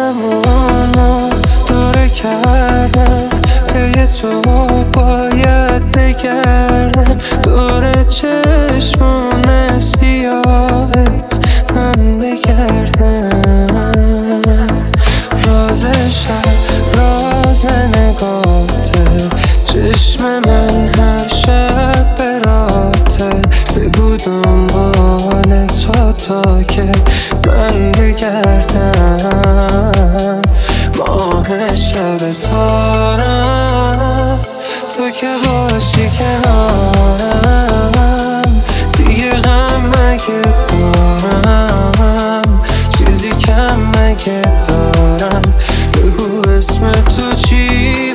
زمانو داره کردم پی تو باید بگردم دور چشمون سیاهت من بگردم راز شب راز نگاته چشم من هر شب براته بگو دنبال تو تا که من بگردم ماه شب تارم تو که باشی کنارم دیگه غم مگه دارم چیزی کم مگه دارم بگو اسم تو چی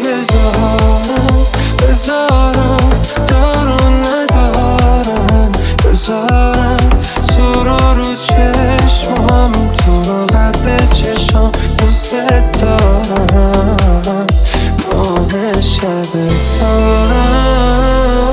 بذارم دارم ندارم بذارم تو رو چشمم تو رو قد چشم دوست دارم ماه شب تارم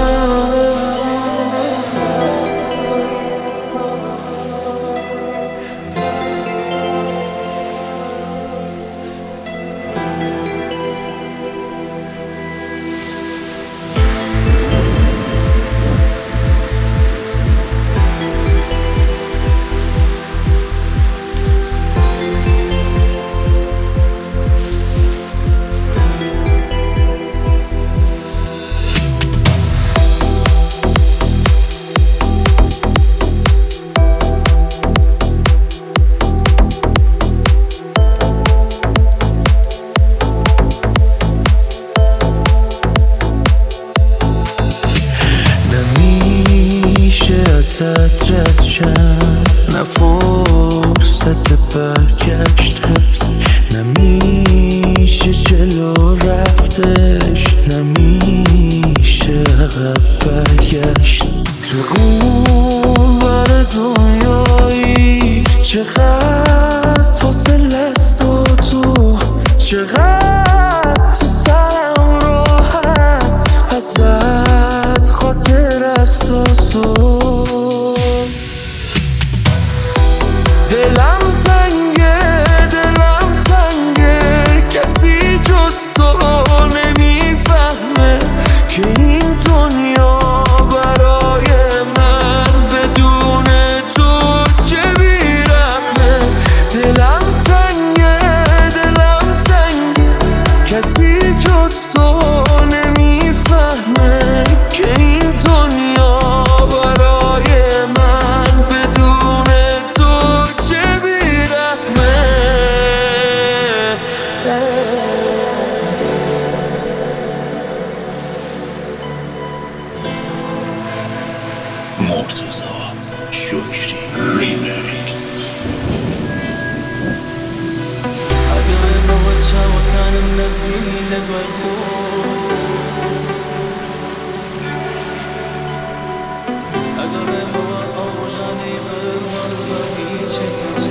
رد شم نه فرصت برگشت هست نمیشه جلو رفتش نمیشه عقب برگشت تو اون بر دنیایی چقدر فاصله است و تو چقدر تو سرم راحت ازت خاطر است و دلم تنگه کسی جز تو نمیفهمه که این دنیا برای من بدون تو چه بیرحمه دلم تنگه کسی جز تو نمیفهمه که این دنیا برای من بدون تو چه بیرحمه مرتضی شکری ریمیکس اگر موجه و كان منبيني لدوى الخوف اگر موا اوجاني بروان بهيچ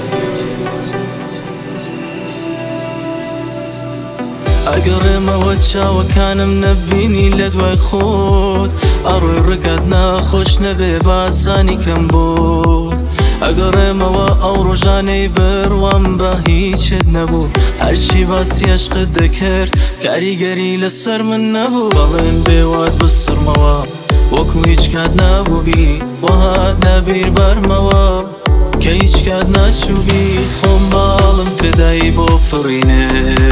اگر موجه و كان منبيني لدوى خود اروي رقدنا خوش نبي باساني كم بود اگر موا او روزانه بروان به هیچ نبود هرچی باسی عشق دکر کاریگری لسر من نبود بالین بیواد بسر موا وکو هیچ کد نبوبی و هاد نبیر بر موا که هیچ کد نچوبی خون بالم پدایی با فرینه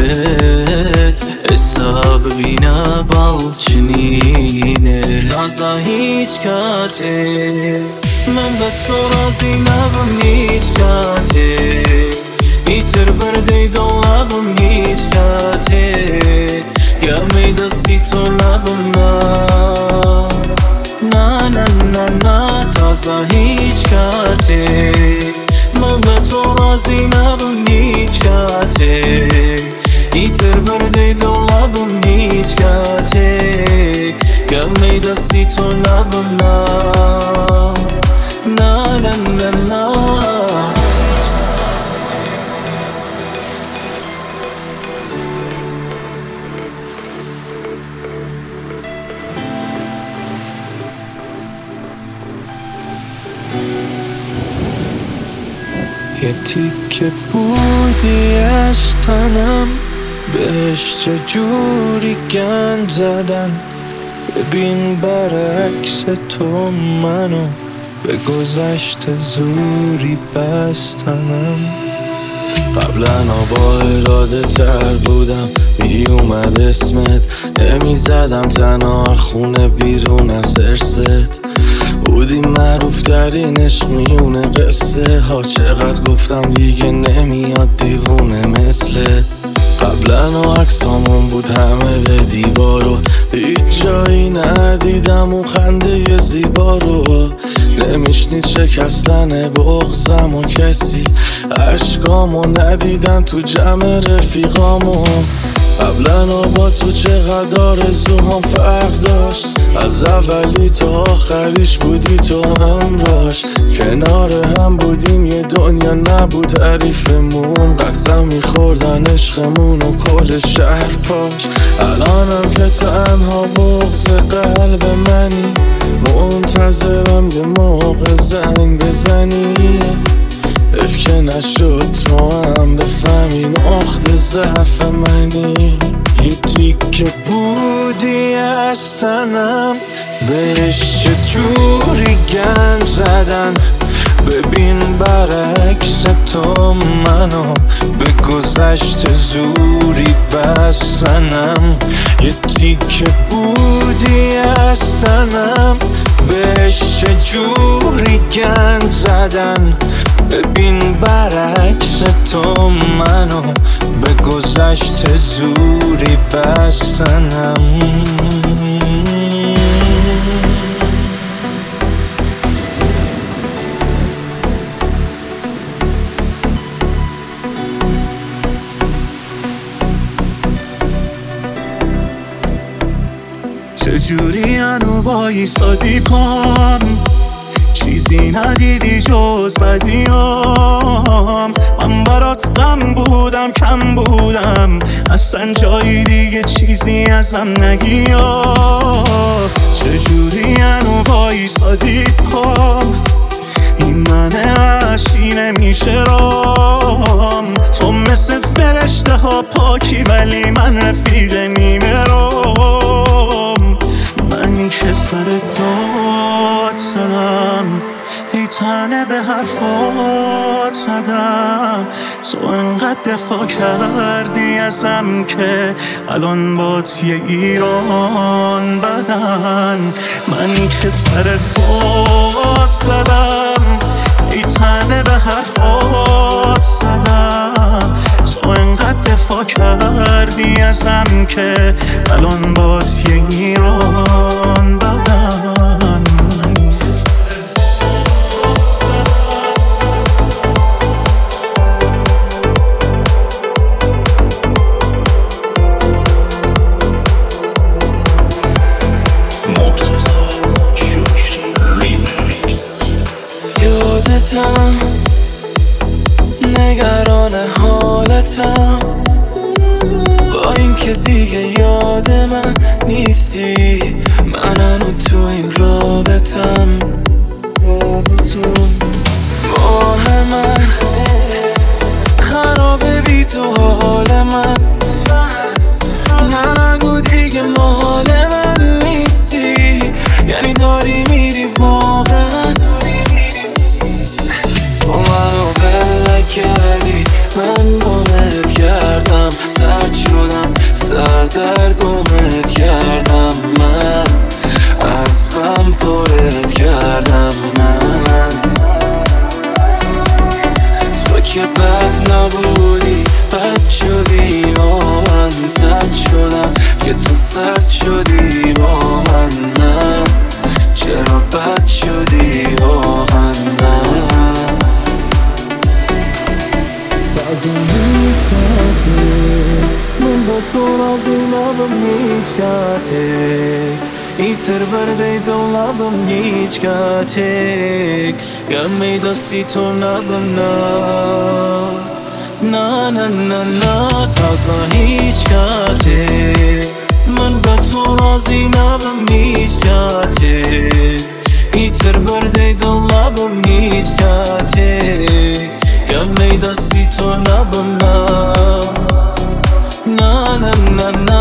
حساب بینا بالچنینه تازه هیچ کاته من به تو راضی نبم هیچ کاته ایتر برده دولبم هیچ کاته گرمی دستی تو نبم نه تازه هیچ کاته من به تو راضی نبم هیچ کاته ایتر برده دولبم هیچ کاته گرمی دستی تو نبم نه یه تیکه بودی از تنم، بهش چجوری گند زدن. ببین برعکس تو منو به گذشته زوری بستنم. قبلا با اراده تر بودم، می اومد اسمت نمی زدم تنها خونه بیرون از ارست. بودی معروف ترین عشق میونه قصه ها، چقدر گفتم دیگه نمیاد دیوونه مثلت. قبلا عکسامون بود همه به دیوارو، هیچ جایی ندیدم اون خنده زیبا رو. نمیشنید شکستن بغضم و کسی عشقامو ندیدن تو جمع رفیقامو. قبلا با تو چقدر آرزوهام فرق داشت، از اولی تا آخریش بودی تو همراش. کنار هم بودیم یه دنیا نبود حریفمون، قسم میخوردن عشقمون و کل شهر پاش. الانم که تنها بغض قلب منی، منتظرم یه موقع زنگ بزنی. اف که نشد تو هم بفهمی نقطه ضعف منی. یه تیکه بودی از تنم، بهش چجوری گند زدن. ببین برعکس تو منو به گذشته زوری بستنم. یه تیکه بودی از تنم، بهش چجوری گند زدن. ببین برعکس تو منو به گذشته زوری بستنم. چجوری هنو وایسادی پام، چیزی ندیدی جز بدیام. من برات غم بودم کم بودم، اصلا جایی دیگه چیزی ازم نگی. چجوری هنو وایسادی پام، این من وحشی نمیشه رام. تو مثل فرشته ها پاکی ولی من رفیق نیمه رام. من که سر داد زدم، ای تنه به حرفات زدم. تو انقدر دفاع کردی ازم که الان بات یه ایران بدن. من که سر داد زدم، ای تنه به حرفات زدم. تو انقدر دفاع کردی ازم که الان بات یه ایران بدن. یادتم، نگران حالتم، با اینکه دیگه یاد من نیستی. من تو این رابطم، ماه من خرابه بی تو حال من. نگو دیگه مال من نیستی، یعنی داری میری واقعا. تو منو بله کردی، من گمت کردم. سرد شدم، سر در گمت کردم. من از غم پرت کردم. من تو که بد نبودی، بد شدی با من. سرد شدم که تو سرد شدی با من. نه چرا بد شدی واقعا. من با تو razıyım abim hiç Iter verde dolabım hiç katek Gamida si to nabım na na na na taza hiç katek من با تو راضی نبم هیچ Iter verde dolabım hiç katek na na na na na na